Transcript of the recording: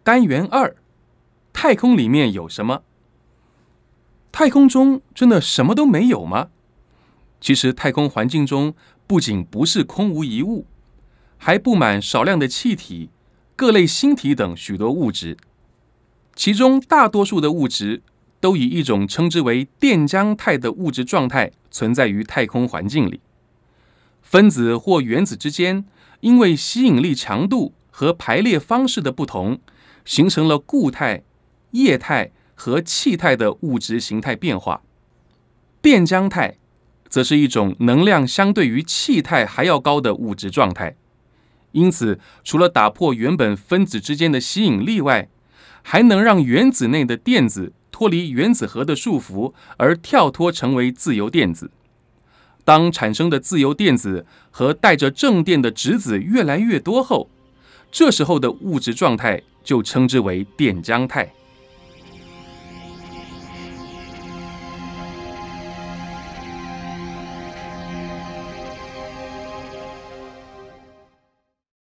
单元2，太空里面有什么？太空中真的什么都没有吗？其实太空环境中不仅不是空无一物，还布满少量的气体、各类星体等许多物质，其中大多数的物质都以一种称之为电浆态的物质状态存在于太空环境里。分子或原子之间因为吸引力强度和排列方式的不同，形成了固态、液态和气态的物质形态变化。电浆态则是一种能量相对于气态还要高的物质状态，因此除了打破原本分子之间的吸引力外，还能让原子内的电子脱离原子核的束缚，而跳脱成为自由电子。当产生的自由电子和带着正电的质子越来越多后，这时候的物质状态就称之为电浆态。